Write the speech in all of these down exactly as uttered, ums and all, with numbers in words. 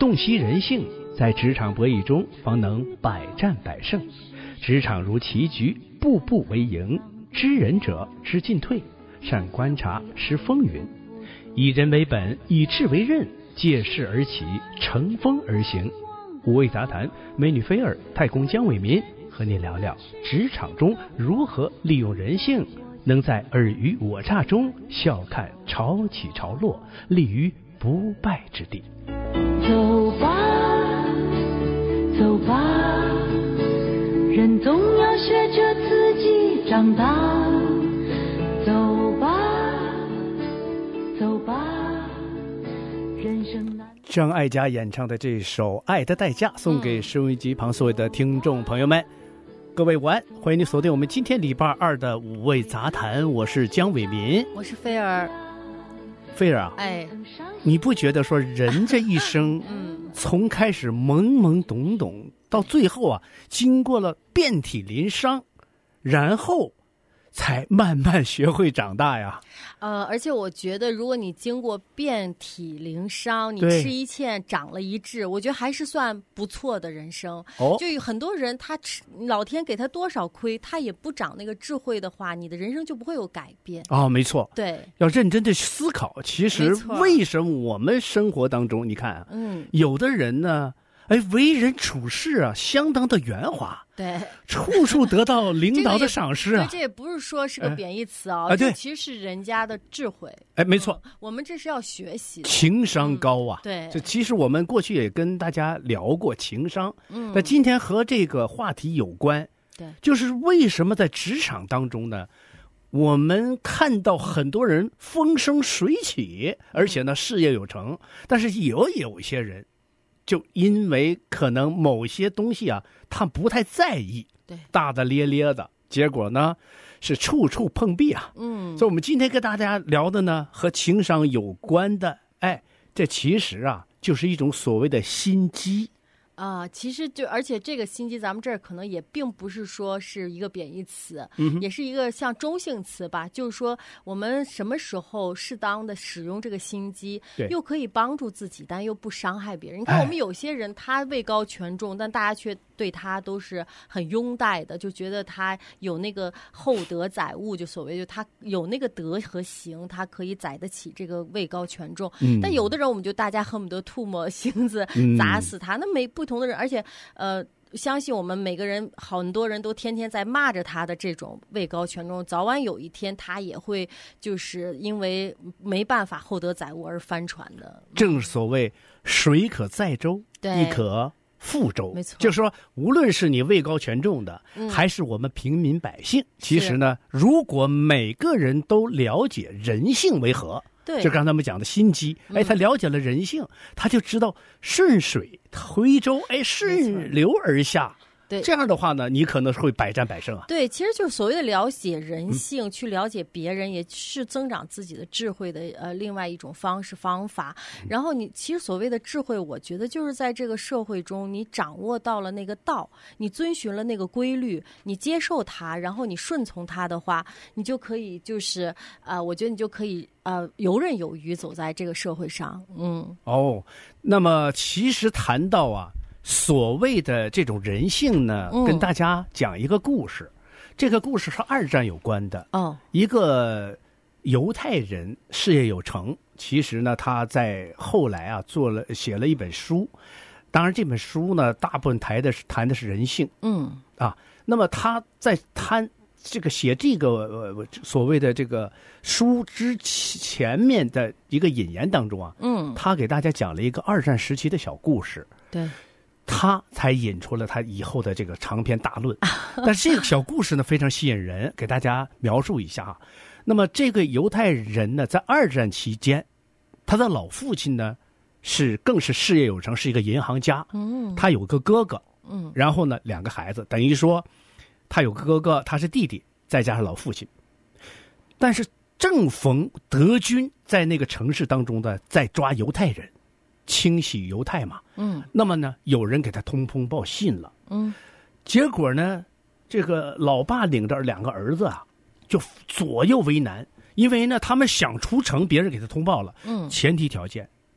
洞悉人性，在职场博弈中方能百战百胜。职场如棋局，步步为营。知人者知进退，善观察识风云。以人为本，以智为刃，借势而起，乘风而行。五味杂谈，美女菲儿、太公姜伟民和您聊聊职场中如何利用人性，能在尔虞我诈中笑看潮起潮落，立于不败之地。 走吧走吧，人总要学着自己长大。走吧走吧，人生难。 张艾嘉演唱的这首《爱的代价》送给收音机旁所有的听众朋友们、嗯、各位午安，欢迎你锁定我们今天礼拜二的五味杂谈，我是姜伟民， 我是菲儿。 菲儿啊， 哎， 你不觉得说人这一生嗯，从开始懵懵懂懂到最后啊，经过了遍体鳞伤，然后才慢慢学会长大呀。 呃，而且我觉得，如果你经过遍体鳞伤，你吃一堑长了一智，我觉得还是算不错的人生。哦，就有很多人，他吃老天给他多少亏，他也不长那个智慧的话，你的人生就不会有改变。 哦，没错， 对，要认真的思考。其实为什么我们生活当中，你看啊，嗯，有的人呢，哎，为人处事啊，相当的圆滑。 对， 处处得到领导的赏识啊！ 这, 这也不是说是个贬义词啊， 哎、 这其实是人家的智慧。 哎，没错、嗯， 我们这是要学习的， 情商高啊！ 嗯、对， 这其实我们过去也跟大家聊过情商，嗯，那今天和这个话题有关， 对， 就是为什么在职场当中呢，我们看到很多人风生水起，而且呢事业有成，但是也有有一些人。就因为可能某些东西啊，他不太在意， 对， 大大咧咧的，结果呢是处处碰壁啊。嗯，所以我们今天跟大家聊的呢，和情商有关的，哎，这其实啊，就是一种所谓的心机。 啊、呃，其实就而且这个心机，咱们这儿可能也并不是说是一个贬义词、嗯，也是一个像中性词吧。就是说，我们什么时候适当的使用这个心机，又可以帮助自己，但又不伤害别人。你看，我们有些人他位高权重，但大家却对他都是很拥戴的，就觉得他有那个厚德载物，就所谓就他有那个德和行，他可以载得起这个位高权重。嗯、但有的人，我们就大家恨不得吐沫星子砸死他，嗯、那没不。不同的人，而且呃，相信我们每个人，很多人都天天在骂着他的这种位高权重，早晚有一天他也会就是因为没办法厚德载物而翻船的。 正所谓水可载舟，亦可覆舟。 没错， 就是说，无论是你位高权重的，嗯、还是我们平民百姓，其实呢，如果每个人都了解人性为何。 对， 就刚才我们讲的心机，哎，他了解了人性，嗯、他就知道顺水推舟，哎，顺流而下。 对， 这样的话呢，你可能会百战百胜啊。 对，其实就是所谓的了解人性，嗯、去了解别人，也是增长自己的智慧的呃另外一种方式方法。然后你其实所谓的智慧，我觉得就是在这个社会中，你掌握到了那个道，你遵循了那个规律，你接受它，然后你顺从它的话，你就可以就是呃，我觉得你就可以呃游刃有余走在这个社会上。嗯， 哦，那么其实谈到啊。所谓的这种人性呢，嗯、跟大家讲一个故事。这个故事是二战有关的。哦，一个犹太人事业有成，其实呢，他在后来啊做了写了一本书。当然，这本书呢，大部分谈的是谈的是人性。嗯啊，那么他在谈这个写这个呃所谓的这个书之前面的一个引言当中啊，嗯，他给大家讲了一个二战时期的小故事。 对。 他才引出了他以后的这个长篇大论，但是这个小故事呢非常吸引人，给大家描述一下啊。那么这个犹太人呢，在二战期间，他的老父亲呢是更是事业有成，是一个银行家。嗯，他有个哥哥，嗯，然后呢两个孩子，等于说他有个哥哥，他是弟弟，再加上老父亲。但是正逢德军在那个城市当中呢，在抓犹太人。清洗犹太嘛，嗯，那么呢，有人给他通风报信了，嗯，结果呢，这个老爸领着两个儿子啊，就左右为难，因为呢，他们想出城，别人给他通报了，嗯，前提条件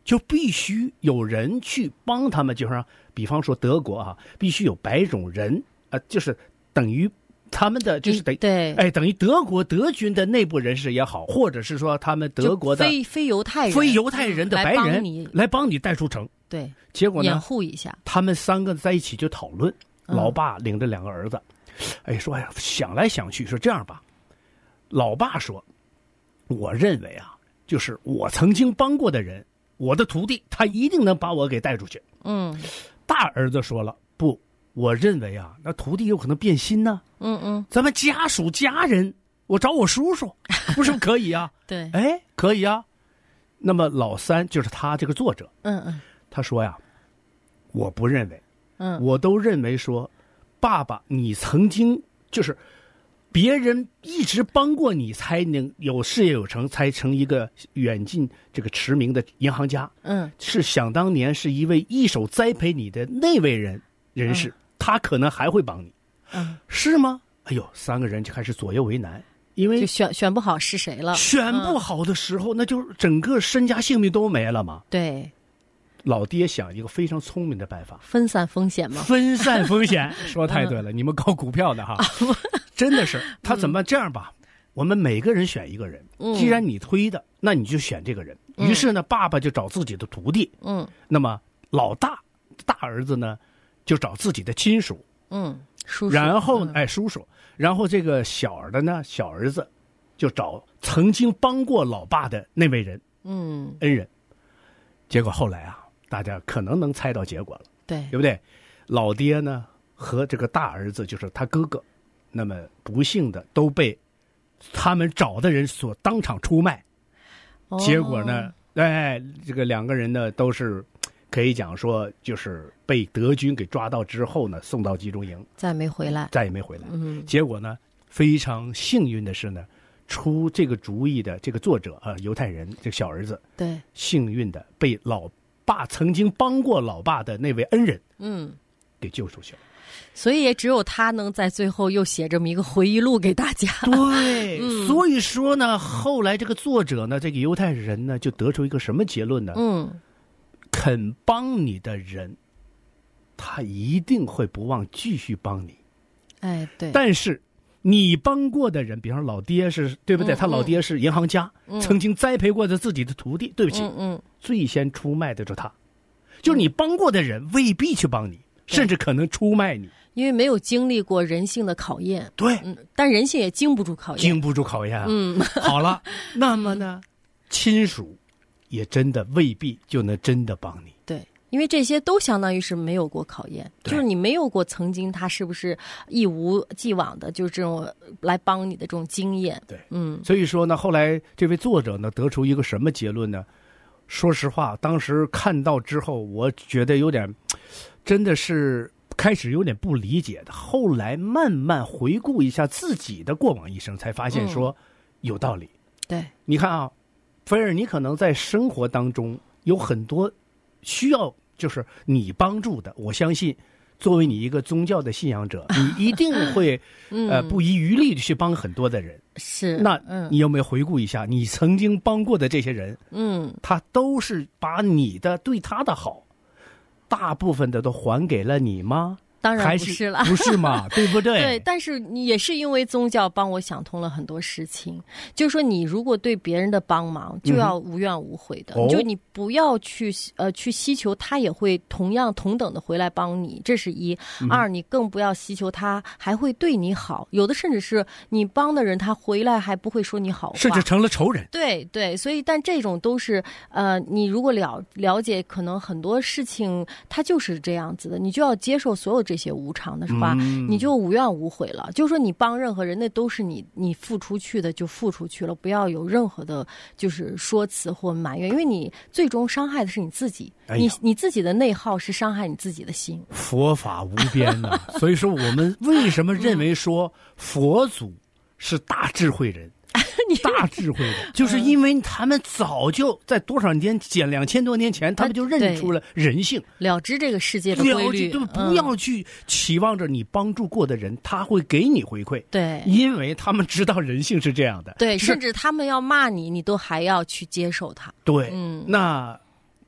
就必须有人去帮他们，就像比方说德国啊，必须有白种人，呃，就是等于他们的就是等于对， 哎，等于德国德军的内部人士也好，或者是说他们德国的非非犹太人、 非犹太人的白人来帮你来帮你带出城。 对， 结果呢， 掩护一下。 他们三个在一起就讨论， 嗯老爸领着两个儿子，哎，说哎呀，想来想去，说这样吧，老爸说，我认为啊，就是我曾经帮过的人，我的徒弟，他一定能把我给带出去。 嗯， 大儿子说了，不，我认为啊，那徒弟有可能变心呢。 嗯嗯， 咱们家属家人，我找我叔叔，不是可以啊？ 对， 哎，可以啊。那么老三就是他这个作者， 嗯嗯， 他说呀，我不认为， 嗯， 我都认为说，爸爸，你曾经就是别人一直帮过你，才能有事业有成，才成一个远近这个驰名的银行家。 嗯， 是想当年是一位一手栽培你的那位人人士，嗯、他可能还会帮你， 嗯， 是吗？哎呦，三个人就开始左右为难。因为就选选不好是谁了， 选不好的时候，嗯、那就整个身家性命都没了嘛。 对， 老爹想一个非常聪明的办法， 分散风险嘛。 分散风险，说太对了，嗯、你们搞股票的哈，真的是他怎么这样吧？嗯、我们每个人选一个人， 嗯、 既然你推的，那你就选这个人。于是呢，爸爸就找自己的徒弟， 嗯， 那么老大大儿子呢，就找自己的亲属， 嗯，叔叔， 然后嗯、 哎叔叔。然后这个小的呢，小儿子就找曾经帮过老爸的那位人， 嗯， 恩人。结果后来啊，大家可能能猜到结果了， 对， 对不对？老爹呢和这个大儿子，就是他哥哥，那么不幸的都被他们找的人所当场出卖。 哦、 结果呢，哎，这个两个人呢都是可以讲说，就是被德军给抓到之后呢，送到集中营， 再没回来， 再也没回来。 嗯， 结果呢，非常幸运的是呢，出这个主意的这个作者啊、呃，犹太人这个小儿子， 对， 幸运的被老爸曾经帮过老爸的那位恩人， 嗯， 给救出去了。 所以也只有他能在最后又写这么一个回忆录给大家。 对， 嗯、 所以说呢，后来这个作者呢，这个犹太人呢，就得出一个什么结论呢？ 嗯。 肯帮你的人，他一定会不忘继续帮你。 哎，对。 但是你帮过的人，比方说老爹是对不对？ 嗯、 他老爹是银行家， 嗯、 曾经栽培过的自己的徒弟。对不起， 嗯嗯， 最先出卖的就是他，就是你帮过的人未必去帮你，甚至可能出卖你， 因为没有经历过人性的考验。 对， 嗯，但人性也经不住考验， 经不住考验啊。 嗯， 好了，那么呢，亲属也真的未必就能真的帮你。 对，因为这些都相当于是没有过考验，就是你没有过曾经他是不是一无既往的就是这种来帮你的这种经验。 对， 嗯， 所以说呢，后来这位作者呢得出一个什么结论呢？说实话，当时看到之后，我觉得有点，真的是开始有点不理解的。后来慢慢回顾一下自己的过往一生，才发现说、嗯、有道理。 对， 你看啊，菲儿，你可能在生活当中有很多需要就是你帮助的，我相信作为你一个宗教的信仰者，你一定会、嗯、呃不遗余力的去帮很多的人。 是， 那你有没有回顾一下、嗯、你曾经帮过的这些人？ 嗯， 他都是把你的对他的好，大部分的都还给了你吗？ 当然不是了， 不是嘛，对不对？ 对，但是也是因为宗教帮我想通了很多事情。就是说，你如果对别人的帮忙，就要无怨无悔的，嗯、就你不要去呃去希求他也会同样同等的回来帮你，这是一。嗯、二，你更不要希求他还会对你好，有的甚至是你帮的人，他回来还不会说你好话， 甚至成了仇人。 对对，所以但这种都是呃，你如果了了解，可能很多事情它就是这样子的，你就要接受所有这些无常的是吧、嗯、你就无怨无悔了，就是说你帮任何人那都是你你付出去的就付出去了，不要有任何的就是说辞或埋怨，因为你最终伤害的是你自己、哎、你你自己的内耗是伤害你自己的心。 佛法无边呐、啊、所以说我们为什么认为说佛祖是大智慧人大智慧的，就是因为他们早就在多少年前，两千多年前，他们就认出了人性， 了知这个世界的规律， 就不要去期望着你帮助过的人、嗯、他会给你回馈， 对， 因为他们知道人性是这样的， 对，甚至他们要骂你，你都还要去接受他， 对，嗯，那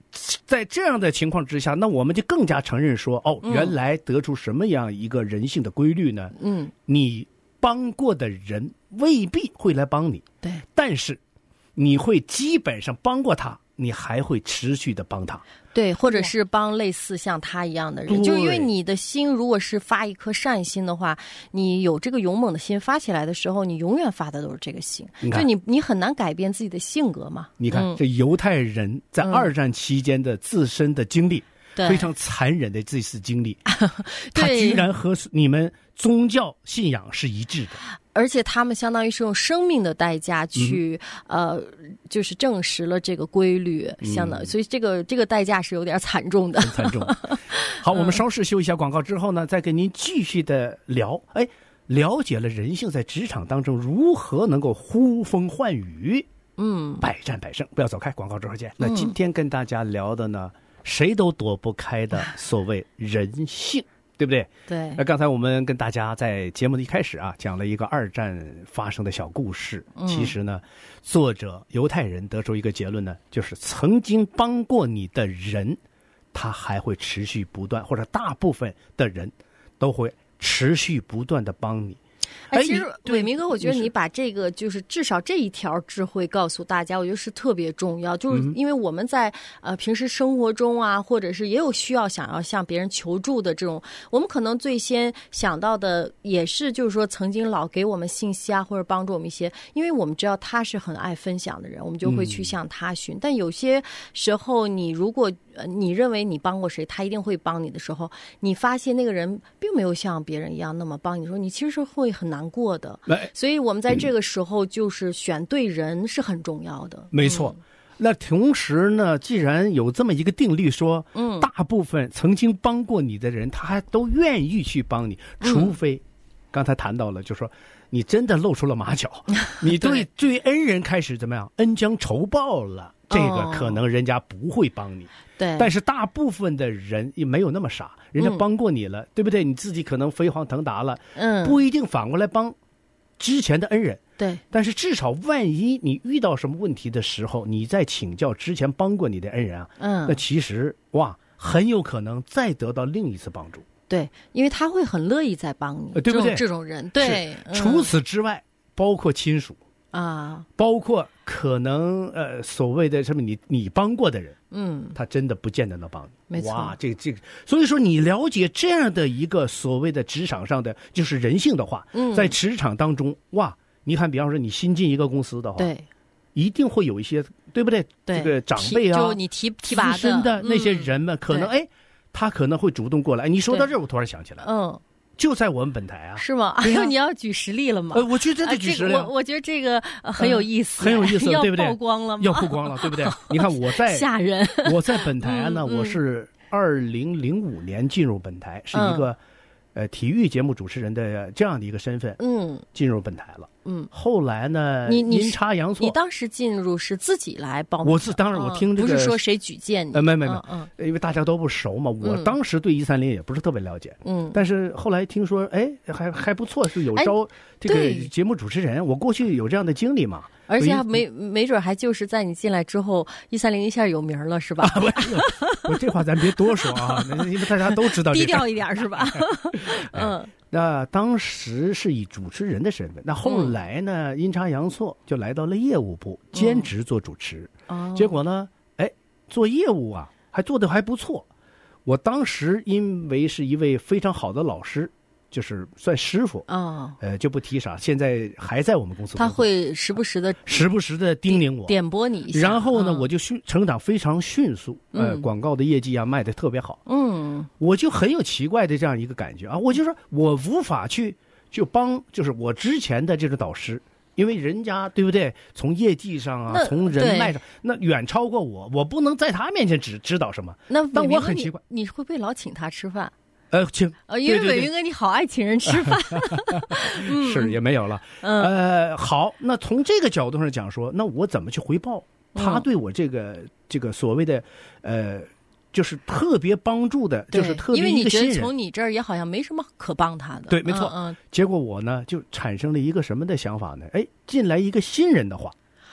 在这样的情况之下，那我们就更加承认说，哦，原来得出什么样一个人性的规律呢？ 嗯， 你帮过的人未必会来帮你， 对， 但是你会基本上帮过他，你还会持续的帮他。 对，或者是帮类似像他一样的人，就因为你的心如果是发一颗善心的话，你有这个勇猛的心发起来的时候，你永远发的都是这个心，就你你很难改变自己的性格嘛。 你看、嗯、这犹太人在二战期间的自身的经历、嗯、非常残忍的这次经历他居然和你们宗教信仰是一致的， 而且他们相当于是用生命的代价去、嗯、呃，就是证实了这个规律，相当、嗯、所以这个这个代价是有点惨重的， 很惨重。好，我们稍事休一下广告之后呢，再跟您继续的聊。哎，了解了人性在职场当中如何能够呼风唤雨，嗯，百战百胜。不要走开，广告之后见。那今天跟大家聊的呢，嗯、谁都躲不开的所谓人性。对不对？ 对。 那刚才我们跟大家在节目的一开始啊，讲了一个二战发生的小故事。嗯、其实呢，作者犹太人得出一个结论呢，就是曾经帮过你的人，他还会持续不断，或者大部分的人都会持续不断的帮你。 哎，其实伟明哥，我觉得你把这个就是至少这一条智慧告诉大家，我觉得是特别重要。就是因为我们在呃平时生活中啊，或者是也有需要想要向别人求助的这种，我们可能最先想到的也是就是说曾经老给我们信息啊，或者帮助我们一些，因为我们知道他是很爱分享的人，我们就会去向他寻。嗯、但有些时候，你如果呃你认为你帮过谁，他一定会帮你的时候，你发现那个人并没有像别人一样那么帮你，说你其实是会很难过的。所以我们在这个时候就是选对人是很重要的。 没错。嗯、那同时呢，既然有这么一个定律说，嗯，大部分曾经帮过你的人，他还都愿意去帮你，除非、嗯、刚才谈到了，就说你真的露出了马脚，你对对恩人开始怎么样，恩将仇报了。这个可能人家不会帮你， 对、哦。 但是大部分的人也没有那么傻，人家帮过你了，嗯、对不对？你自己可能飞黄腾达了，嗯，不一定反过来帮之前的恩人， 对。 但是至少万一你遇到什么问题的时候，你再请教之前帮过你的恩人啊，嗯，那其实哇，很有可能再得到另一次帮助。 对，因为他会很乐意再帮你， 对不对？ 这种人，对。 嗯、除此之外，包括亲属。 啊， 包括可能呃所谓的什么你你帮过的人， 嗯， 他真的不见得能帮你。 没错， 哇，这个这个，所以说你了解这样的一个所谓的职场上的就是人性的话，嗯，在职场当中，哇，你看，比方说你新进一个公司的话， 对， 一定会有一些，对不对？ 对， 这个长辈啊， 就你提提拔的的那些人们，嗯、可能哎，他可能会主动过来。你说到这儿，我突然想起来， 嗯。 就在我们本台啊， 是吗？哎呦，你要举实例了吗？ 呃，我觉得真的举实例、 啊这个。我我觉得这个、呃、很有意思、 呃，很有意思，对不对？ 要曝光了吗？ 要曝光了，对不对？你看我在吓人， 我在本台呢，嗯、我是二零零五年进入本台，是一个、嗯、呃体育节目主持人的这样的一个身份，嗯，进入本台了。嗯，后来呢， 你你阴差阳错， 你当时进入是自己来报名？ 我是当然，我听这个、 嗯、不是说谁举荐你， 呃，没没没， 嗯， 因为大家都不熟嘛。我当时对一三零也不是特别了解，嗯，但是后来听说，哎，还还不错，是有招这个节目主持人。我过去有这样的经历嘛， 而且没没准还就是在你进来之后，一三零一下有名了，是吧？ 啊、我这话咱别多说啊，因为大家都知道， 低调一点是吧？嗯。 那当时是以主持人的身份，那后来呢，阴差阳错就来到了业务部，兼职做主持。哦，结果呢，哎，做业务啊，还做得还不错。我当时因为是一位非常好的老师，就是算师傅啊、哦，呃，就不提啥，现在还在我们公司工作。 他会时不时的、 时不时的叮咛我、 点拨你一下。 然后呢， 嗯、 我就迅成长非常迅速，呃， 嗯、 广告的业绩啊卖得特别好。 嗯， 我就很有奇怪的这样一个感觉啊，我就说我无法去就帮，就是我之前的这种导师。因为人家对不对？从业绩上啊，从人脉上，那远超过我，我不能在他面前指指导什么。 那但我很奇怪， 你会不会老请他吃饭？ 呃，请呃，因为伟云哥你好爱请人吃饭， 嗯、是也没有了。嗯、呃，好，那从这个角度上讲说，那我怎么去回报他对我这个、嗯、这个所谓的呃。就是特别帮助的，就是特别一个新人。因为你觉得从你这儿也好像没什么可帮他的。 对，没错。 嗯，嗯结果我呢就产生了一个什么的想法呢？哎，进来一个新人的话，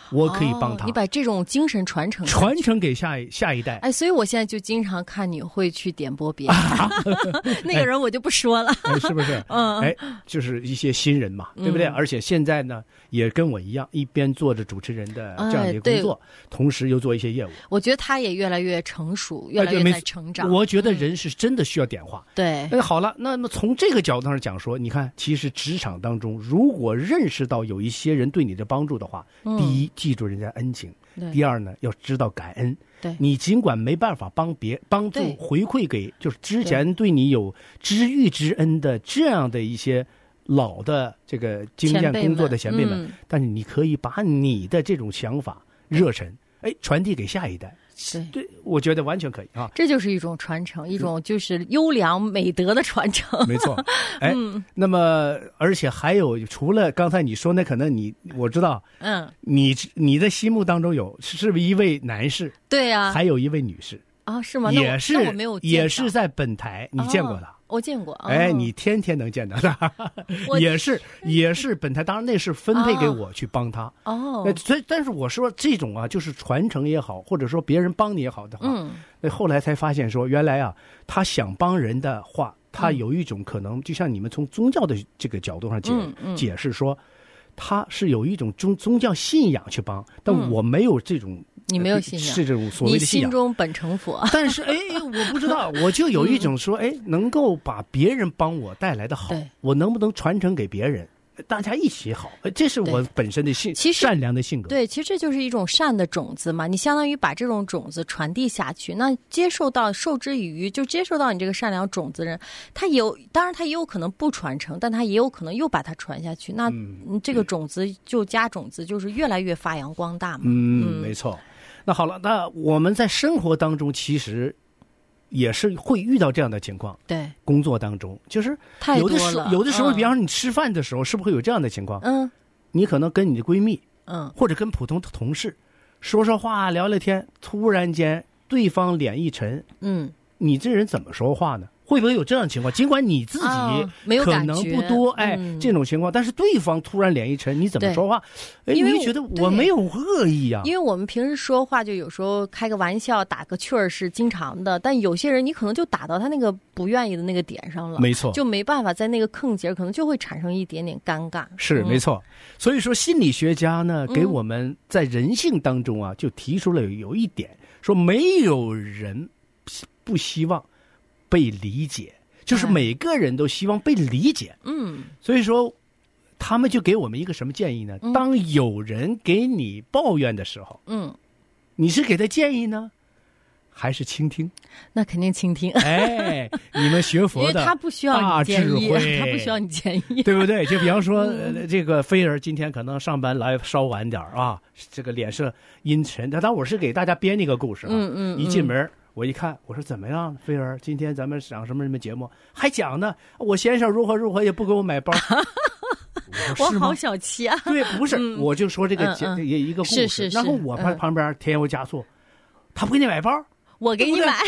我可以帮他。 哦、你把这种精神传承传承给下一下一代。 哎，所以我现在就经常看你会去点拨别人，啊、那个人我就不说了， 哎、是不是？ 嗯， 哎，就是一些新人嘛，对不对？嗯、而且现在呢，也跟我一样，一边做着主持人的这样的一个工作，哎、同时又做一些业务。 我觉得他也越来越成熟，越来越在成长。 哎、我觉得人是真的需要点化。 嗯、对。 哎，好了，那么从这个角度上讲说，你看，其实职场当中，如果认识到有一些人对你的帮助的话，嗯、第一，记住人家恩情；第二呢，要知道感恩。 对， 你尽管没办法帮别帮助回馈给就是之前对你有知遇之恩的这样的一些老的这个经验工作的前辈们， 前辈们嗯、 但是你可以把你的这种想法、热忱，哎，传递给下一代。 对对，我觉得完全可以啊！ 这就是一种传承，一种就是优良美德的传承。 没错，哎，嗯、那么而且还有，除了刚才你说那，可能你我知道， 嗯， 你你的心目当中有是不是一位男士？ 对呀、啊， 还有一位女士啊？是吗？ 也是， 那我没有见到， 也是在本台，你见过的。 哦我见过，哦、 哎，你天天能见到他，也是也是本台，当然那是分配给我去帮他。 哦， 那所以但是我说这种啊，就是传承也好，或者说别人帮你也好的话， 嗯， 那后来才发现说，原来啊，他想帮人的话，他有一种可能，就像你们从宗教的这个角度上解、 嗯嗯、 解释说，他是有一种宗宗教信仰去帮，但我没有这种。 嗯你没有信仰， 是这种所谓的信仰。 你心中本成佛。 但是哎，我不知道，我就有一种说，哎，能够把别人帮我带来的好，我能不能传承给别人？大家一起好，这是我本身的性， 其实善良的性格。 对，其实这就是一种善的种子嘛。你相当于把这种种子传递下去，那接受到受之以渔，就接受到你这个善良种子人，他有，当然他也有可能不传承，但他也有可能又把它传下去。那、嗯、这个种子就加种子，就是越来越发扬光大嘛。 嗯，嗯没错。那好了，那我们在生活当中其实也是会遇到这样的情况。 对， 工作当中就是有的时候，有的时候，比方说你吃饭的时候，嗯、是不是会有这样的情况？ 嗯， 你可能跟你的闺蜜， 嗯， 或者跟普通的同事说说话、聊聊天，突然间对方脸一沉， 嗯， 你这人怎么说话呢？会不会有这样的情况？尽管你自己可能不多， 哦、 哎， 嗯、 这种情况，但是对方突然脸一沉，你怎么说话？哎，你就觉得我没有恶意啊。 因为我们平时说话就有时候开个玩笑、打个趣儿是经常的，但有些人你可能就打到他那个不愿意的那个点上了， 没错， 就没办法在那个坑节，可能就会产生一点点尴尬。 是、嗯、没错，所以说心理学家呢，给我们在人性当中啊，就提出了有一点，说没有人不希望被理解，就是每个人都希望被理解。 嗯， 所以说他们就给我们一个什么建议呢？ 嗯、 当有人给你抱怨的时候， 嗯， 你是给他建议呢，还是倾听？ 那肯定倾听。 哎，你们学佛的， 因为他不需要你建议，他不需要你建议， 对不对？就比方说，嗯呃、这个菲儿今天可能上班来稍晚点啊，这个脸色阴沉。当然我是给大家编一个故事啊， 嗯嗯， 一进门。我一看，我说怎么样，菲儿？今天咱们讲什么什么节目？还讲呢，我先生如何如何，也不给我买包。我, 我好小气啊！ 对，不是， 嗯、 我就说这个节、 嗯嗯、 一个故事。 是是是。 然后我旁旁边添油加醋，嗯、他不给你买包， 我给你买。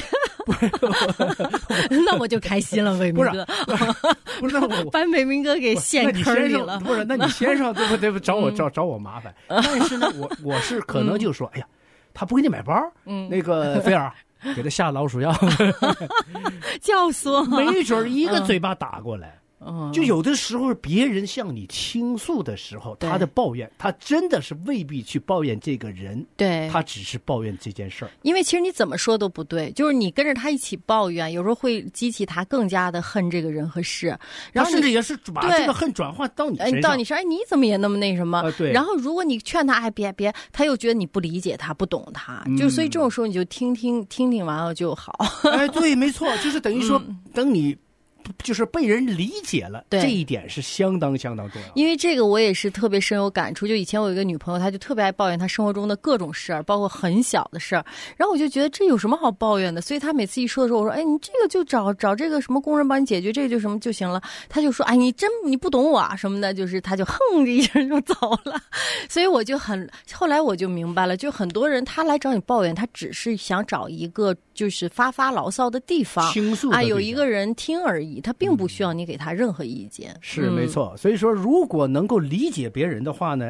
那我就开心了，伟明哥。 不是，不是那我把伟明哥给陷坑里了。 不是，那你先生对不对？找我找找我麻烦。但是呢，我我是可能就说，哎呀，他不给你买包， 嗯， 那个菲儿。给他下老鼠药， 教唆， 没准一个嘴巴打过来。嗯，就有的时候别人向你倾诉的时候，他的抱怨，他真的是未必去抱怨这个人， 对， 他只是抱怨这件事儿。 因为其实你怎么说都不对，就是你跟着他一起抱怨，有时候会激起他更加的恨这个人和事，然后甚至也是把这个恨转化到你身上， 到你身上，哎，你怎么也那么那什么？ 呃、对。 然后如果你劝他，哎，别别，他又觉得你不理解他，不懂他，嗯、就所以这种时候你就听听听听完了就好。 哎，对，没错，就是等于说，嗯、等你。就是被人理解了， 对， 这一点是相当相当重要。 因为这个我也是特别深有感触。就以前我有一个女朋友，她就特别爱抱怨她生活中的各种事儿，包括很小的事儿。然后我就觉得这有什么好抱怨的？所以她每次一说的时候，我说：“哎，你这个就找找这个什么工人帮你解决，这个就什么就行了。”她就说：“哎，你真你不懂我啊什么的。”就是她就哼着一声就走了。所以我就很后来我就明白了，就很多人他来找你抱怨，他只是想找一个就是发发牢骚的地方， 倾诉啊，有一个人听而已，他并不需要你给他任何意见。 嗯、是没错。所以说，如果能够理解别人的话呢，哎，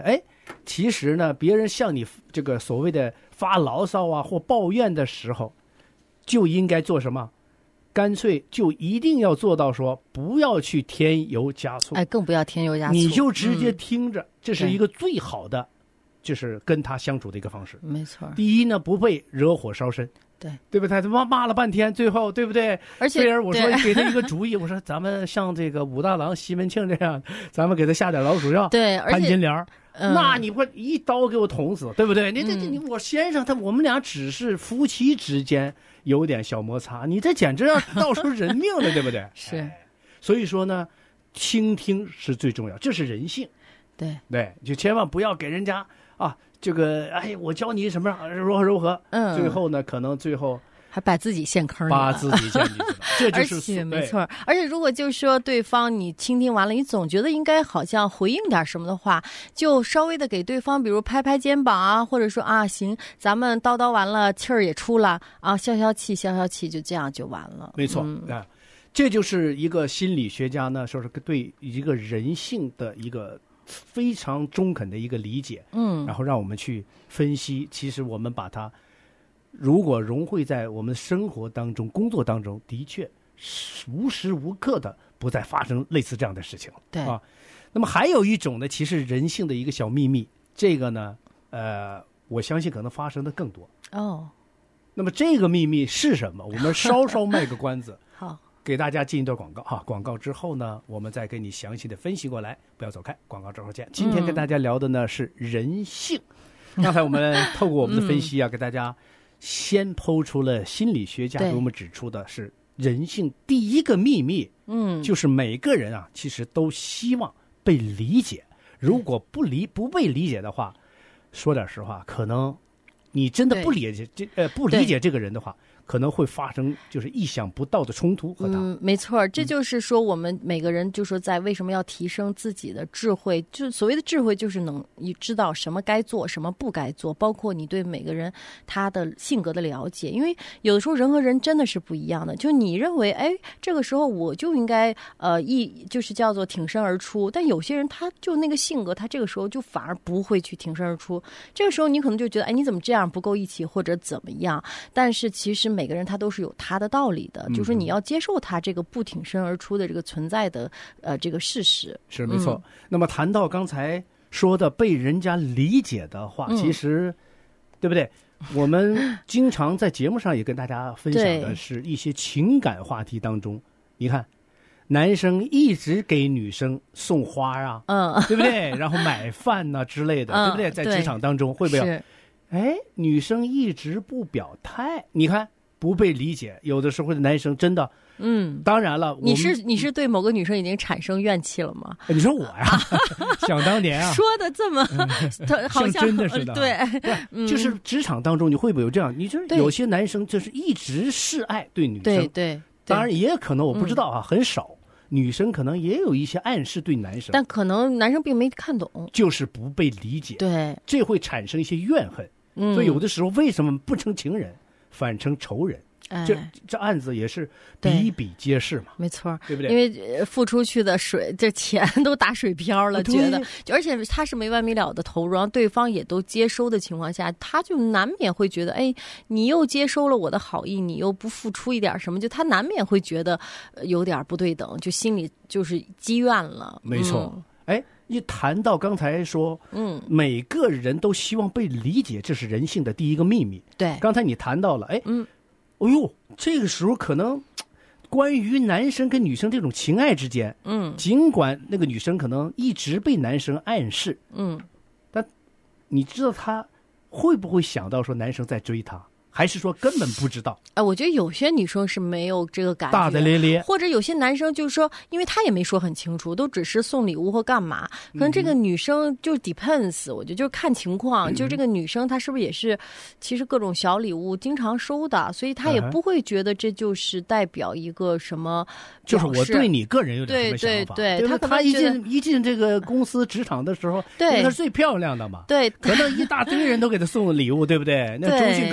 其实呢，别人向你这个所谓的发牢骚啊或抱怨的时候，就应该做什么？干脆就一定要做到说，不要去添油加醋。 哎，更不要添油加醋。 你就直接听着， 嗯、 这是一个最好的，就是跟他相处的一个方式。 没错。 第一呢，不被惹火烧身。 对， 对不对？他骂骂了半天，最后对不对？ 而且， 菲儿我说给他一个主意，我说咱们像这个武大郎、西门庆这样，咱们给他下点老鼠药， 对， 潘金莲。 嗯、 那你不一刀给我捅死，对不对？你这你我先生他我们俩只是夫妻之间有点小摩擦，你这简直要闹出人命了，对不对？ 是、 哎，所以说呢，倾听是最重要，这是人性。 对对，就千万不要给人家啊，这个哎，我教你什么如何如何， 嗯， 最后呢，可能最后。 还把自己陷坑里了， 把自己陷进去了，这就是而且没错。而且如果就是说对方你倾听完了，你总觉得应该好像回应点什么的话，就稍微的给对方，比如拍拍肩膀啊，或者说啊，行，咱们叨叨完了，气儿也出了啊，消消气，消消气，就这样就完了。 没错，嗯、啊，这就是一个心理学家呢，说是对一个人性的一个非常中肯的一个理解， 嗯， 然后让我们去分析，其实我们把它。如果融汇在我们生活当中、工作当中，的确无时无刻的不再发生类似这样的事情。 对啊，那么还有一种呢，其实人性的一个小秘密，这个呢，呃，我相信可能发生的更多。 哦， 那么这个秘密是什么？我们稍稍卖个关子， 好， 给大家进一段广告哈。广告之后呢，我们再给你详细的分析过来，不要走开。广告之后见。今天跟大家聊的呢、嗯、是人性。刚才我们透过我们的分析啊，嗯、给大家。先剖出了心理学家给我们指出的是人性第一个秘密， 嗯， 就是每个人啊，其实都希望被理解。如果不理不被理解的话，说点实话，可能你真的不理解这呃不理解这个人的话，可能会发生就是意想不到的冲突和他。 嗯，没错，这就是说我们每个人就说在为什么要提升自己的智慧，就所谓的智慧就是能你知道什么该做，什么不该做，包括你对每个人他的性格的了解。因为有的时候人和人真的是不一样的，就你认为哎这个时候我就应该呃一就是叫做挺身而出，但有些人他就那个性格，他这个时候就反而不会去挺身而出。这个时候你可能就觉得哎你怎么这样不够义气或者怎么样，但是其实每个人他都是有他的道理的，嗯、就是你要接受他这个不挺身而出的这个存在的呃这个事实。 是没错。 嗯、 那么谈到刚才说的被人家理解的话， 嗯、 其实对不对？我们经常在节目上也跟大家分享的是一些情感话题当中，你看。男生一直给女生送花啊， 嗯， 对不对？然后买饭呐、啊、之类的， 嗯、 对不对？在职场当中会不会有？哎，女生一直不表态，你看不被理解，有的时候的男生真的， 嗯， 当然了， 你是你是对某个女生已经产生怨气了吗？ 你说我呀，想当年啊， 说的这么，嗯、好像真的是的， 对， 嗯、就是职场当中你会不会有这样？你就是有些男生就是一直示爱对女生， 对对， 当然也可能我不知道啊，嗯、很少。女生可能也有一些暗示对男生， 但可能男生并没看懂， 就是不被理解， 对， 这会产生一些怨恨。 嗯， 所以有的时候为什么不成情人，反成仇人？ 哎、 这这案子也是比比皆是嘛， 没错， 对不对？ 因为付出去的水，这钱都打水漂了，觉得，而且他是没完没了的投入，然后对方也都接收的情况下，他就难免会觉得，哎，你又接收了我的好意，你又不付出一点什么，就他难免会觉得有点不对等，就心里就是积怨了。 没错， 嗯、 哎，一谈到刚才说， 嗯， 每个人都希望被理解，这是人性的第一个秘密。 对， 刚才你谈到了，哎， 嗯。 哎呦，这个时候可能关于男生跟女生这种情爱之间， 嗯， 尽管那个女生可能一直被男生暗示， 嗯， 但你知道她会不会想到说男生在追她？还是说根本不知道？ 哎，我觉得有些女生是没有这个感觉， 大大咧咧， 或者有些男生就是说，因为他也没说很清楚，都只是送礼物或干嘛。可能这个女生就 depends，、嗯、我觉得就是看情况，嗯、就是这个女生她是不是也是，其实各种小礼物经常收的，所以她也不会觉得这就是代表一个什么， 就是我对你个人有点什么想法。 对对对， 她她一进一进这个公司职场的时候， 对， 她是最漂亮的嘛， 对， 可能一大堆人都给她送礼物，对不对？那周迅高年也不。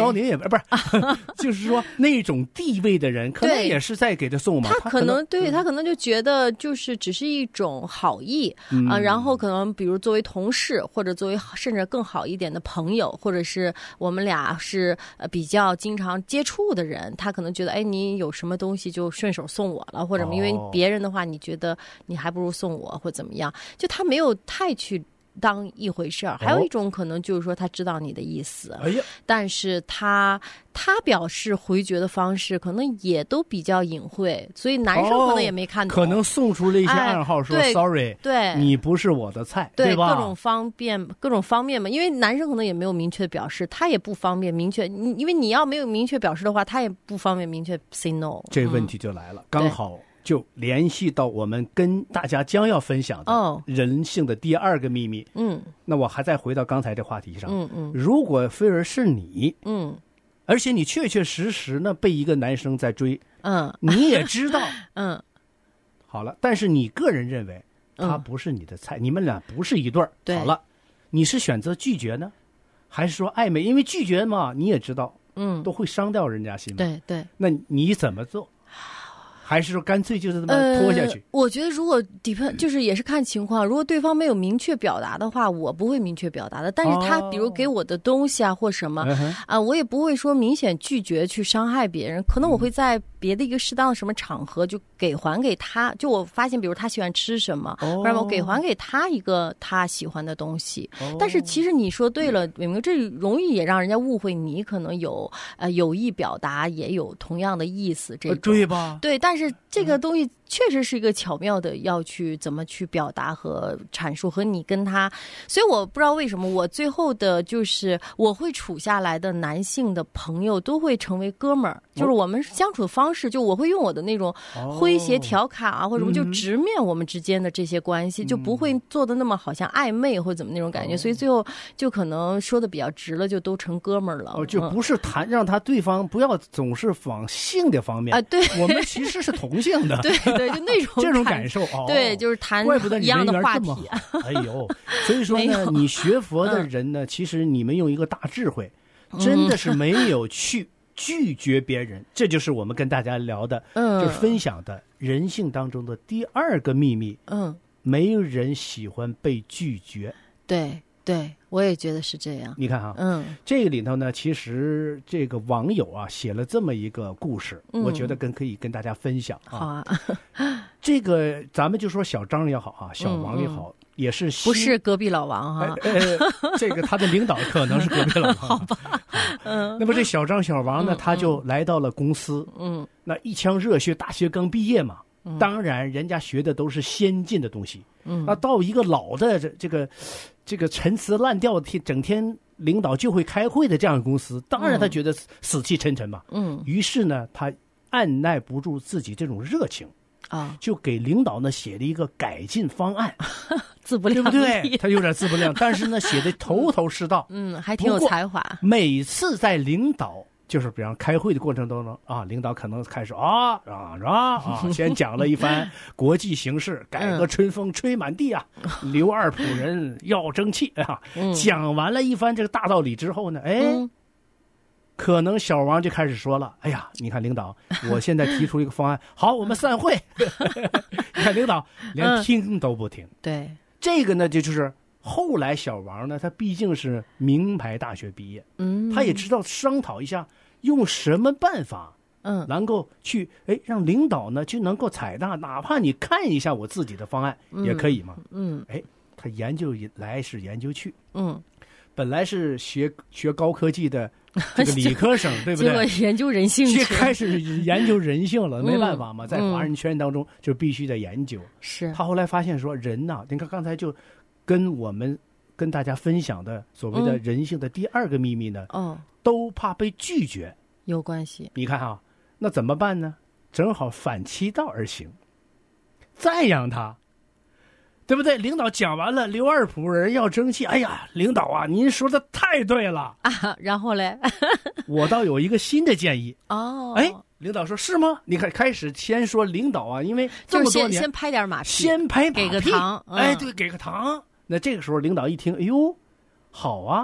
不是，就是说那种地位的人，可能也是在给他送嘛。 他可能对他可能就觉得就是只是一种好意啊、 嗯呃，然后可能比如作为同事，或者作为甚至更好一点的朋友，或者是我们俩是呃比较经常接触的人，他可能觉得哎，你有什么东西就顺手送我了，或者因为别人的话，你觉得你还不如送我或怎么样，就他没有太去当一回事儿。还有一种可能就是说他知道你的意思， 哎呀， 但是他他表示回绝的方式可能也都比较隐晦，所以男生可能也没看懂， 哦、可能送出了一些暗号说、 哎、 sorry， 对， 你不是我的菜， 对, 对吧？ 各种方便各种方面嘛，因为男生可能也没有明确表示，他也不方便明确，因为你要没有明确表示的话，他也不方便明确 say no。 这个问题就来了，嗯、刚好。就联系到我们跟大家将要分享的人性的第二个秘密。 嗯， 那我还再回到刚才这话题上。 嗯嗯， 如果菲儿是你， 嗯， 而且你确确实实呢被一个男生在追， 嗯， 你也知道， 嗯， 好了，但是你个人认为他不是你的菜，嗯、你们俩不是一对儿。 对， 好了，你是选择拒绝呢，还是说暧昧？因为拒绝嘛，你也知道， 嗯， 都会伤掉人家心嘛。 对对， 那你怎么做？还是说干脆就是这么拖下去？ 呃、我觉得如果 depend 就是也是看情况，如果对方没有明确表达的话，我不会明确表达的。但是他比如给我的东西啊或什么、哦、啊，我也不会说明显拒绝去伤害别人。可能我会在别的一个适当的什么场合就给还给他。就我发现，比如他喜欢吃什么， 哦、 不然我给还给他一个他喜欢的东西。哦、但是其实你说对了，伟明，这容易也让人家误会你可能有呃有意表达，也有同样的意思。这种、呃、 对吧？ 对，但是。但是这个东西确实是一个巧妙的，要去怎么去表达和阐述，和你跟他，所以我不知道为什么我最后的就是我会处下来的男性的朋友都会成为哥们儿，就是我们相处的方式，就我会用我的那种诙谐调侃啊，或者什么，就直面我们之间的这些关系，就不会做的那么好像暧昧或者怎么那种感觉，所以最后就可能说的比较直了，就都成哥们儿了。 哦，就不是谈让他对方不要总是往性的方面啊，对， 我们其实是同性的， 对对，就那种这种感受，哦、 对，就是谈一样的话题。 哎呦，所以说呢，你学佛的人呢，嗯、其实你们用一个大智慧，真的是没有去拒绝别人，嗯、这就是我们跟大家聊的，嗯，就是分享的人性当中的第二个秘密。嗯，没有人喜欢被拒绝。 对。对，我也觉得是这样。 你看哈， 嗯， 这个里头呢，其实这个网友啊写了这么一个故事， 嗯、 我觉得跟可以跟大家分享啊。 好啊， 这个咱们就说小张也好啊，小王也好，嗯、也是不是隔壁老王哈、啊？ 呃、呃，这个他的领导可能是隔壁老王。 好吧，嗯。 那么这小张小王呢， 嗯、 他就来到了公司， 嗯， 那一腔热血，大学刚毕业嘛。嗯、当然，人家学的都是先进的东西。 嗯， 那到一个老的这这个这个陈词滥调的，整天领导就会开会的这样的公司，当然他觉得死气沉沉嘛。 嗯， 于是呢，他按耐不住自己这种热情啊， 就给领导呢写了一个改进方案， 自不量力， 对不对？他有点自不量，但是呢，写的头头是道。 嗯，还挺有才华。 每次在领导。就是比方开会的过程当中啊，领导可能开始啊啊啊啊，先讲了一番国际形势，改革春风吹满地啊，嗯、刘二仆人要争气啊。 嗯、讲完了一番这个大道理之后呢，哎， 嗯、 可能小王就开始说了，哎呀，你看领导，我现在提出一个方案，好，我们散会。你看领导连听都不听。 嗯、对， 这个呢，就就是后来小王呢，他毕竟是名牌大学毕业， 嗯， 他也知道商讨一下。用什么办法， 嗯， 能够去哎让领导呢就能够采纳，哪怕你看一下我自己的方案、嗯、也可以嘛， 嗯， 哎，他研究来是研究去， 嗯， 本来是学学高科技的这个理科生，对不对？ 结果研究人性， 开始研究人性了，没办法嘛，在华人圈当中就必须得研究。 是他后来发现说，人呐、啊，你看刚才就跟我们跟大家分享的所谓的人性的第二个秘密呢， 哦。 都怕被拒绝， 有关系。 你看啊，那怎么办呢？正好反其道而行，赞扬他，对不对？领导讲完了，刘二仆人要争气。哎呀，领导啊，您说的太对了啊！然后嘞， 我倒有一个新的建议哦。 哎，领导说是吗？你看，开始先说领导啊，因为这么多年， 就是、先, 先拍点马屁， 先拍马屁， 给个糖。 嗯、哎，对，给个糖。那这个时候领导一听，哎呦，好啊。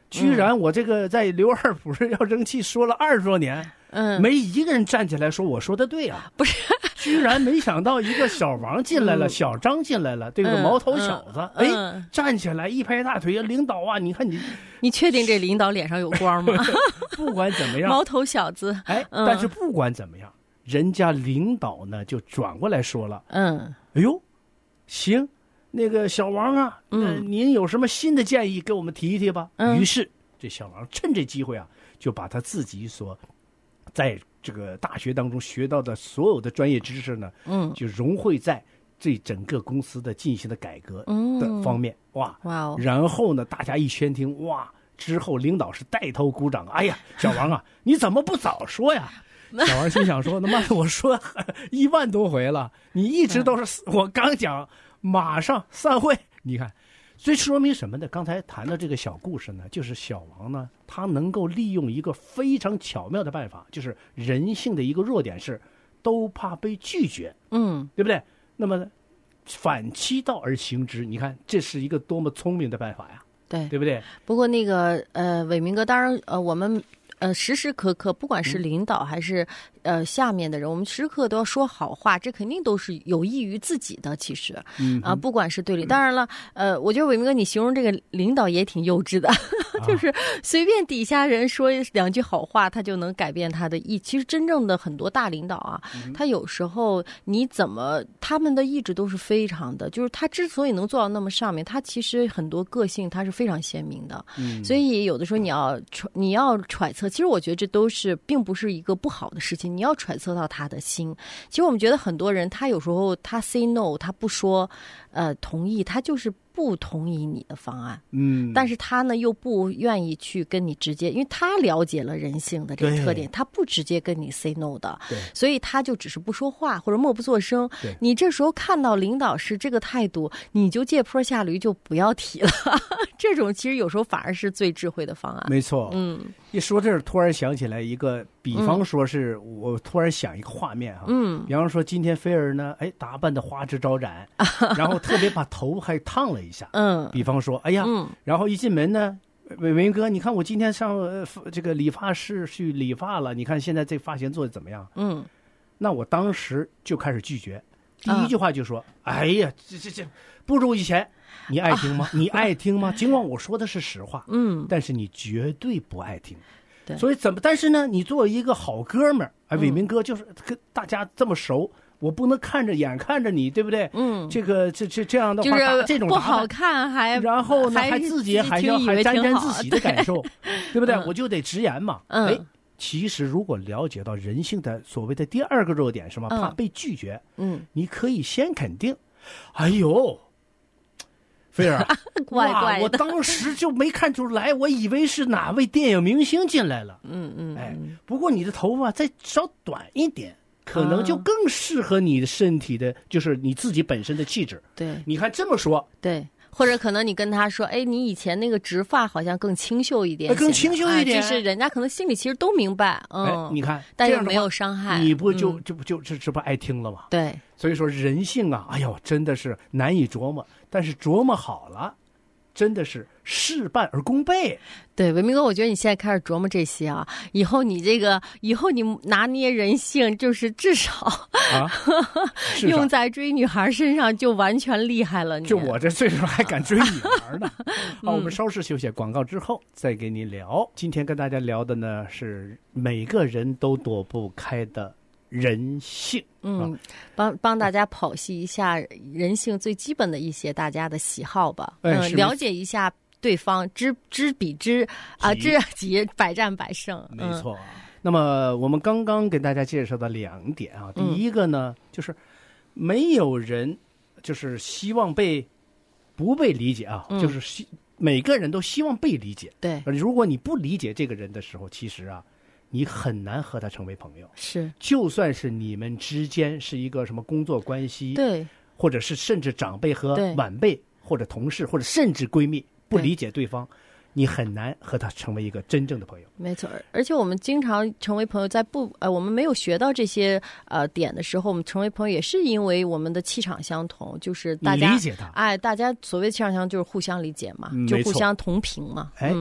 居然我这个在刘二府要扔气说了二十多年， 嗯， 没一个人站起来说我说的对啊， 不是， 居然没想到一个小王进来了，嗯、小张进来了，这个毛头小子，哎、嗯嗯，站起来一拍大腿，领导啊，你看你， 你确定这领导脸上有光吗？ 不管怎么样， 毛头小子， 哎，嗯、但是不管怎么样，人家领导呢就转过来说了， 嗯， 哎呦，行。那个小王啊，嗯、呃，您有什么新的建议给我们提一提吧？嗯、于是这小王趁这机会啊，就把他自己所在这个大学当中学到的所有的专业知识呢，嗯，就融汇在这整个公司的进行的改革的方面，嗯、哇哇哦！然后呢，大家一宣听，哇，之后领导是带头鼓掌，哎呀，小王啊，你怎么不早说呀？小王心想说：“他妈的，我说一万多回了，你一直都是、嗯、我刚讲。”马上散会，你看，所以说明什么呢？刚才谈到这个小故事呢，就是小王呢，他能够利用一个非常巧妙的办法，就是人性的一个弱点是都怕被拒绝， 嗯， 对不对？那么反其道而行之，你看这是一个多么聪明的办法呀， 对， 对不对？ 不过那个呃，伟明哥，当然呃，我们。呃，时时刻刻，不管是领导还是、嗯、呃下面的人，我们时时刻刻都要说好话，这肯定都是有益于自己的。其实，嗯啊、呃，不管是对领，当然了，呃，我觉得伟明哥你形容这个领导也挺幼稚的，就是随便底下人说两句好话，他就能改变他的意。其实真正的很多大领导啊，嗯、他有时候你怎么他们的意志都是非常的，就是他之所以能做到那么上面，他其实很多个性他是非常鲜明的。嗯，所以有的时候你要你要揣测。其实我觉得这都是并不是一个不好的事情，你要揣测到他的心。其实我们觉得很多人他有时候他 say no， 他不说呃同意，他就是不同意你的方案，嗯，但是他呢又不愿意去跟你直接，因为他了解了人性的这个特点，他不直接跟你 say no 的，对，所以他就只是不说话或者默不作声。你这时候看到领导是这个态度，你就借坡下驴，就不要提了。这种其实有时候反而是最智慧的方案。 没错， 嗯， 一说这儿突然想起来一个，比方说是、嗯、我突然想一个画面啊，嗯，比方说今天菲儿呢，哎，打扮的花枝招展，然后特别把头还烫了一下，嗯，比方说，哎呀，嗯，然后一进门呢，伟伟哥，你看我今天上、呃、这个理发室去理发了，你看现在这发型做的怎么样？ 嗯， 那我当时就开始拒绝，第一句话就说，啊、哎呀，这这这不如以前。你爱听吗？啊、你爱听吗？尽管我说的是实话，嗯，但是你绝对不爱听。 对， 所以怎么？但是呢，你作为一个好哥们儿，哎，伟明哥就是跟大家这么熟，我不能看着眼看着你，对不对？嗯，这个这这这样的话， 就是这种不好看还， 然后呢，还自己还要还沾沾自喜的感受， 对, 对不对、嗯？我就得直言嘛。嗯，哎，其实如果了解到人性的所谓的第二个弱点什么，怕被拒绝，嗯，你可以先肯定，哎呦。菲儿， 怪怪的， 我当时就没看出来，我以为是哪位电影明星进来了。 嗯嗯， 哎，不过你的头发再稍短一点，可能就更适合你的身体的，嗯、就是你自己本身的气质。 对， 你看这么说， 对。或者可能你跟他说，哎，你以前那个直发好像更清秀一点， 更清秀一点， 啊、就是人家可能心里其实都明白，嗯， 哎、你看， 但是没有伤害， 你不就、嗯、就不就这这不爱听了吗？ 对， 所以说人性啊，哎呦，真的是难以琢磨，但是琢磨好了，真的是事半而功倍。 对，伟明哥，我觉得你现在开始琢磨这些啊，以后你这个，以后你拿捏人性，就是至少啊，用在追女孩身上就完全厉害了你。 就我这岁数还敢追女孩呢？好，我们稍事休息，广告之后再给你聊。今天跟大家聊的呢是每个人都躲不开的人性。 嗯，帮帮大家剖析一下人性最基本的一些大家的喜好吧。嗯、呃，了解一下。对方知知彼知啊，知己百战百胜， 没错、嗯。那么我们刚刚给大家介绍的两点啊，第一个呢，嗯、就是没有人就是希望被不被理解啊，嗯、就是希每个人都希望被理解。 对， 如果你不理解这个人的时候，其实啊，你很难和他成为朋友。 是， 就算是你们之间是一个什么工作关系， 对， 或者是甚至长辈和晚辈，或者同事，或者甚至闺蜜。不理解对方，你很难和他成为一个真正的朋友。 没错，而且我们经常成为朋友，在不呃我们没有学到这些呃点的时候，我们成为朋友也是因为我们的气场相同，就是大家理解他。 哎，大家所谓气场相同就是互相理解嘛，嗯、就互相同频嘛。 哎、 嗯，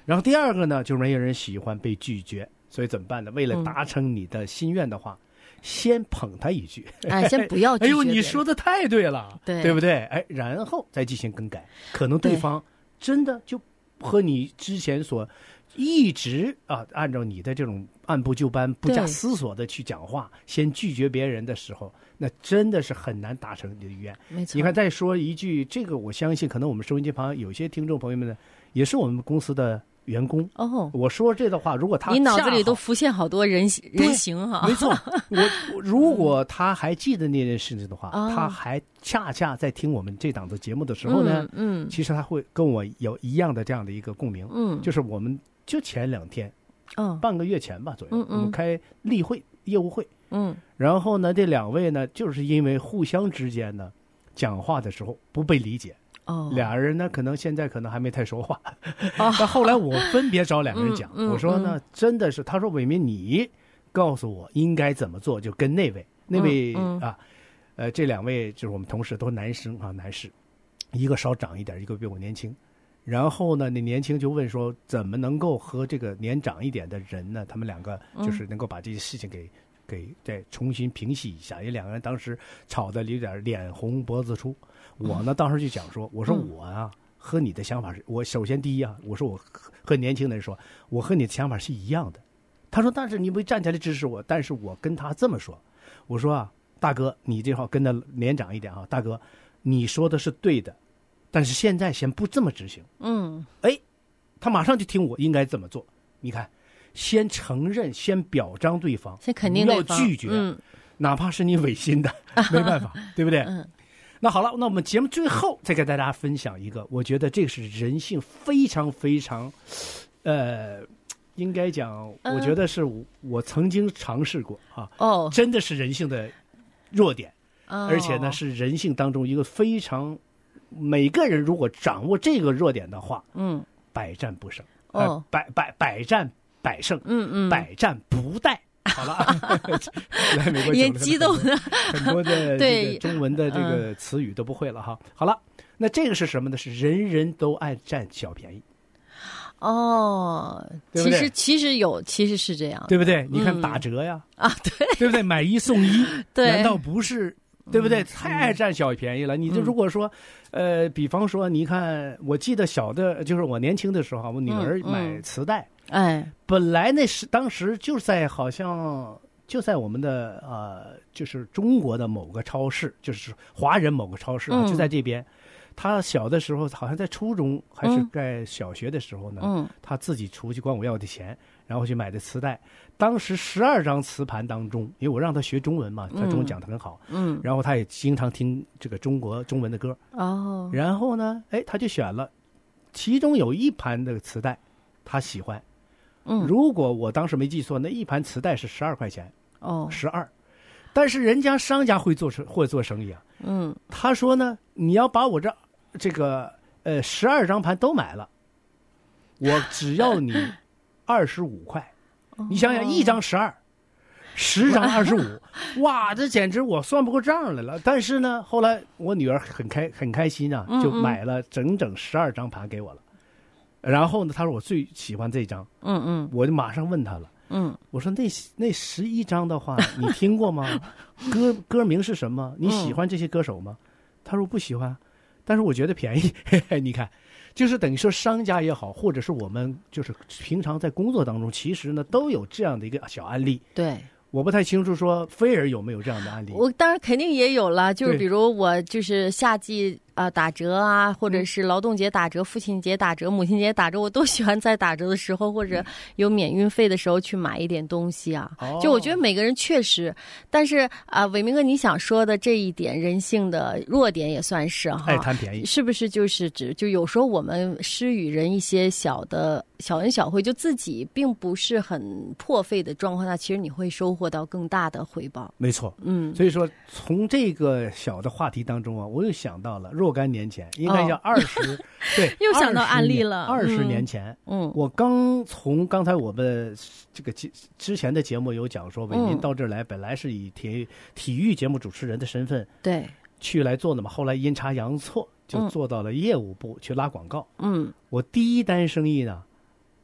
然后第二个呢，就是没有人喜欢被拒绝，所以怎么办呢？为了达成你的心愿的话，嗯、先捧他一句， 哎，先不要拒绝。 哎呦，你说的太对了， 对， 对不对？哎，然后再进行更改，可能对方真的就和你之前所一直啊，按照你的这种按部就班、不加思索的去讲话，先拒绝别人的时候，那真的是很难达成你的愿。 没错。 你看，再说一句，这个我相信，可能我们收音机旁有些听众朋友们呢，也是我们公司的员工哦。 我说这的话，如果他你脑子里都浮现好多人人形哈。 没错，我如果他还记得那件事情的话， 哦、 他还恰恰在听我们这档子节目的时候呢， 嗯，嗯其实他会跟我有一样的这样的一个共鸣， 嗯， 就是我们。就前两天， 嗯， 半个月前吧左右， 嗯嗯、 我们开例会业务会， 嗯， 然后呢，这两位呢，就是因为互相之间呢，讲话的时候不被理解， 哦， 俩人呢，可能现在可能还没太说话，哦，但后来我分别找两个人讲， 嗯嗯、 我说呢，真的是，他说伟民，你告诉我应该怎么做，就跟那位那位、 嗯嗯、 啊，呃，这两位就是我们同事，都是男生啊，男士，一个稍长一点，一个比我年轻。然后呢，那年轻就问说，怎么能够和这个年长一点的人呢？他们两个就是能够把这些事情给、嗯、给再重新平息一下。因为两个人当时吵得有点脸红脖子粗。我呢，当时就讲说，我说我啊、嗯、和你的想法是，我首先第一啊，我说我和年轻人说，我和你的想法是一样的。他说，但是你没站起来支持我，但是我跟他这么说，我说啊，大哥，你这号跟他年长一点啊，大哥，你说的是对的。但是现在先不这么执行， 嗯， 哎，他马上就听我应该怎么做。你看，先承认，先表彰对方， 先肯定对方， 不要拒绝， 嗯， 哪怕是你违心的，没办法，对不对？ 嗯。 那好了，那我们节目最后再给大家分享一个，我觉得这个是人性非常非常，呃，应该讲，我觉得是我、嗯、我曾经尝试过啊， 哦， 真的是人性的弱点， 哦、 而且呢是人性当中一个非常。每个人如果掌握这个弱点的话， 嗯， 百战不胜， 哦， 呃、百百百战百胜， 嗯嗯， 百战不殆。好了，来美国也激动的， 很多的这个中文的这个词语都不会了哈。嗯、好了，那这个是什么呢？是人人都爱占小便宜。 哦， 对不对？ 其实其实有，其实是这样， 对不对？你看打折呀， 嗯、啊，对， 对不对？买一送一， 对， 难道不是？对不对？太爱占小便宜了。你这如果说，呃，比方说，你看，我记得小的，就是我年轻的时候，我女儿买磁带， 哎， 本来那是当时就在好像就在我们的呃，就是中国的某个超市，就是华人某个超市啊，就在这边。他小的时候好像在初中还是在小学的时候呢， 嗯， 他自己出去管我要的钱，然后去买的磁带。当时十二张磁盘当中，因为我让他学中文嘛，他中文讲得很好， 嗯， 然后他也经常听这个中国中文的歌， 哦， 然后呢，哎，他就选了，其中有一盘的磁带，他喜欢， 嗯， 如果我当时没记错，那一盘磁带是十二块钱， 哦， 十二，但是人家商家会做生会做生意啊， 嗯， 他说呢，你要把我这这个呃十二张盘都买了，我只要你二十五块。你想想，一张十二，十张二十五，哇，这简直我算不过账来了。但是呢，后来我女儿很开很开心啊，就买了整整十二张盘给我了。嗯嗯，然后呢，她说我最喜欢这张， 嗯嗯， 我就马上问她了， 嗯， 我说那那十一张的话，你听过吗？歌歌名是什么？你喜欢这些歌手吗？她说不喜欢，但是我觉得便宜。嘿嘿，你看。就是等于说商家也好，或者是我们就是平常在工作当中，其实呢都有这样的一个小案例。 对， 我不太清楚说菲儿有没有这样的案例。 我当然肯定也有了，就是比如我就是夏季啊、呃、打折啊，或者是劳动节打折、父亲节打折、母亲节打折，我都喜欢在打折的时候或者有免运费的时候去买一点东西啊。 哦、 就我觉得每个人确实，但是啊、呃，伟明哥你想说的这一点人性的弱点也算是哈， 爱贪便宜， 是不是就是指就有时候我们施予人一些小的小恩小惠，就自己并不是很破费的状况下，其实你会收获到更大的回报。 没错， 嗯， 所以说从这个小的话题当中啊，我又想到了若干年前，应该叫二十、哦，对， 又想到案例了。 二十年前， 嗯， 我刚从刚才我们这个之前的节目有讲说，伟民到这儿来，本来是以体体育节目主持人的身份， 对， 去来做的嘛，后来阴差阳错就做到了业务部去拉广告。 嗯， 我第一单生意呢，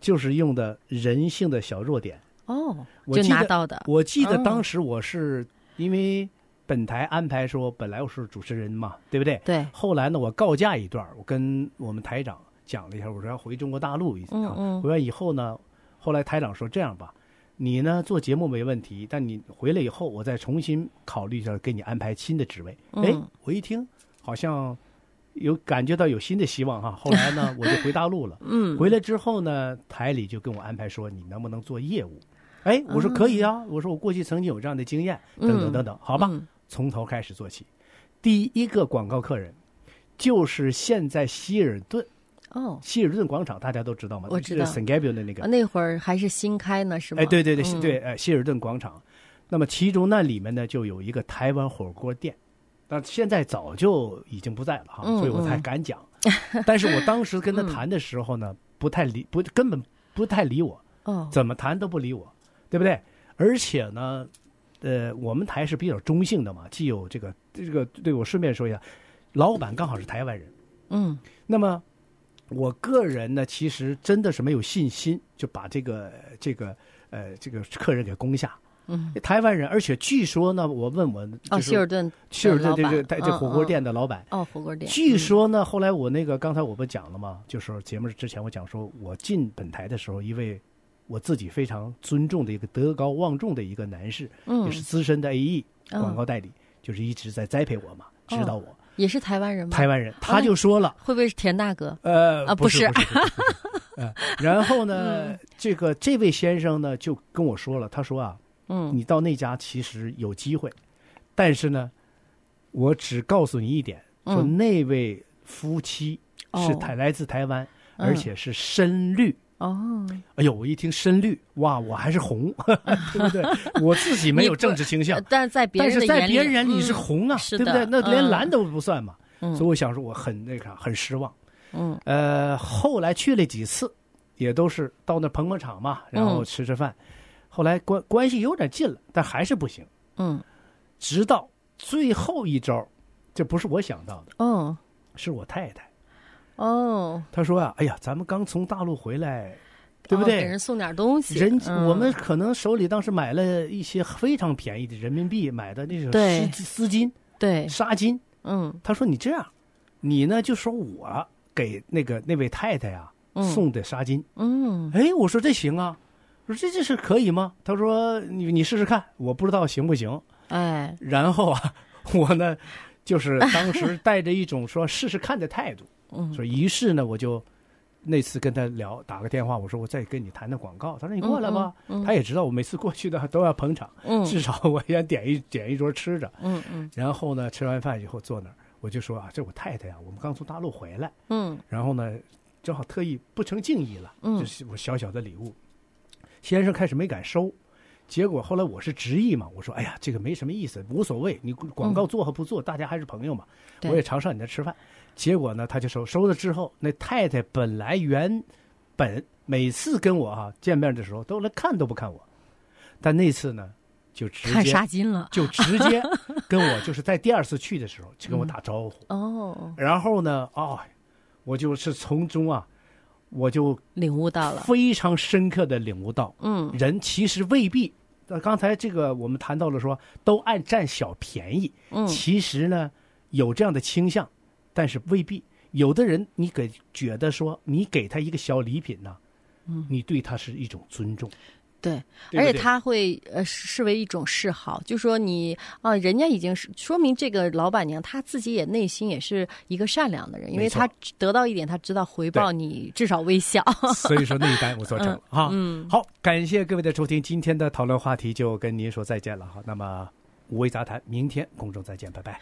就是用的人性的小弱点。 哦，就我记得拿到的。 我记得当时我是、嗯、因为本台安排说本来我是主持人嘛，对不对？ 对。 后来呢，我告假一段，我跟我们台长讲了一下，我说要回中国大陆一趟。嗯嗯。回来以后呢，后来台长说这样吧，你呢做节目没问题，但你回来以后，我再重新考虑一下，给你安排新的职位。哎、嗯，我一听好像有感觉到有新的希望哈。后来呢，我就回大陆了。嗯。回来之后呢，台里就跟我安排说，你能不能做业务？哎，我说可以啊，嗯、我说我过去曾经有这样的经验，等等等等，好吧。嗯，从头开始做起，第一个广告客人就是现在希尔顿哦，希尔顿广场大家都知道吗？ 我知道 ，Saint Gabriel 的那个， 那会儿还是新开呢，是吗？ 哎，对对对，嗯、对，呃，希尔顿广场。那么其中那里面呢，就有一个台湾火锅店，但现在早就已经不在了哈，嗯、所以我才敢讲。嗯、但是我当时跟他谈的时候呢，不太理，不根本不太理我，哦，怎么谈都不理我，对不对？而且呢。呃，我们台是比较中性的嘛，既有这个这个，对，我顺便说一下，老板刚好是台湾人，嗯，那么我个人呢，其实真的是没有信心，就把这个这个呃这个客人给攻下，嗯，台湾人，而且据说呢，我问我哦，希尔顿， 希尔顿这个这这火锅店的老板， 哦，火锅店， 据说呢，后来我那个刚才我不讲了吗？就是节目之前我讲说，我进本台的时候，一位。我自己非常尊重的一个德高望重的一个男士，嗯，也是资深的 A E 广告代理，嗯、就是一直在栽培我嘛，指导我。 哦、也是台湾人吗？ 台湾人，他就说了， 哦、会不会是田大哥？ 呃， 啊， 不是， 不是。 不是不是不是呃，然后呢，嗯、这个这位先生呢就跟我说了，他说啊，嗯，你到那家其实有机会，但是呢，我只告诉你一点，说那位夫妻是台、哦、来自台湾，嗯、而且是深绿。哦，哎呦！我一听深绿，哇，我还是红，对不对？我自己没有政治倾向， 但是在别人的眼里， 但是在别人眼里你是红啊， 嗯、 对不对？那连蓝都不算嘛。嗯、所以我想说，我很那个，很失望。嗯，呃，后来去了几次，也都是到那捧捧场嘛，然后吃吃饭。嗯、后来关关系有点近了，但还是不行。嗯，直到最后一招，这不是我想到的，哦，是我太太。哦，他说啊，哎呀，咱们刚从大陆回来，对不对？ 哦、给人送点东西。 人、嗯、我们可能手里当时买了一些非常便宜的人民币买的那种丝丝巾， 对， 纱巾。嗯，他说你这样，你呢就说我给那个那位太太啊、嗯、送的纱巾。嗯，哎，我说这行啊，我说这这是可以吗？他说你你试试看，我不知道行不行。哎，然后啊，我呢就是当时带着一种说试试看的态度。嗯，所以于是呢，我就那次跟他聊，打个电话，我说我再跟你谈谈广告。他说你过来吧。嗯嗯、他也知道我每次过去的都要捧场，嗯、至少我也点一点一桌吃着。嗯嗯。然后呢，吃完饭以后坐那儿，我就说啊，这我太太呀、啊，我们刚从大陆回来。嗯。然后呢，正好特意不成敬意了，嗯，这是我小小的礼物。先生开始没敢收，结果后来我是执意嘛，我说哎呀，这个没什么意思，无所谓，你广告做和不做，嗯、大家还是朋友嘛。我也常上你那吃饭。结果呢，他就收收了之后，那太太本来原本每次跟我哈、啊、见面的时候都来看都不看我，但那次呢就直接看纱巾了， 就直接跟我就是在第二次去的时候就跟我打招呼、嗯、哦，然后呢哦，我就是从中啊我就领悟到了非常深刻的领悟到，嗯，人其实未必。刚才这个我们谈到了说都爱占小便宜，嗯，其实呢有这样的倾向。但是未必，有的人你给觉得说你给他一个小礼品呢，嗯，你对他是一种尊重， 对，对对而且他会呃视为一种示好，就说你啊，人家已经是说明这个老板娘她自己也内心也是一个善良的人，因为她得到一点，她知道回报你至少微笑， 所以说那一单我做成了哈、嗯。好，感谢各位的收听，今天的讨论话题就跟您说再见了哈。那么五味杂谈，明天空中再见，拜拜。